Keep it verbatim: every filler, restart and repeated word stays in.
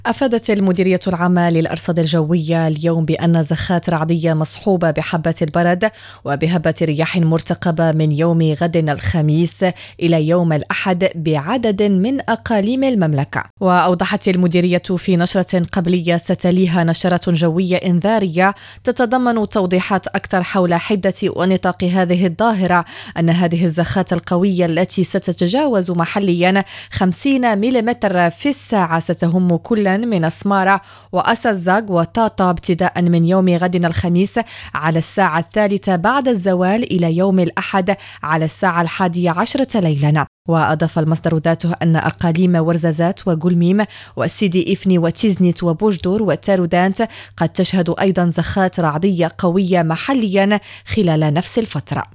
أفادت المديرية العامة للأرصاد الجوية اليوم بأن زخات رعدية مصحوبة بحبة البرد وبهبة رياح مرتقبة من يوم غد الخميس إلى يوم الأحد بعدد من أقاليم المملكة. وأوضحت المديرية في نشرة قبلية ستليها نشرة جوية إنذارية تتضمن توضيحات أكثر حول حدة ونطاق هذه الظاهرة أن هذه الزخات القوية التي ستتجاوز محليا خمسين ملم في الساعة ستهم كل من أسمارة وأسزاغ وطاطا ابتداء من يوم غد الخميس على الساعة الثالثة بعد الزوال إلى يوم الأحد على الساعة الحادية عشرة ليلا. وأضاف المصدر ذاته أن أقاليم ورزازات وقلميم وسيدي إفني وتيزنيت وبوجدور وتارودانت قد تشهد أيضا زخات رعدية قوية محليا خلال نفس الفترة.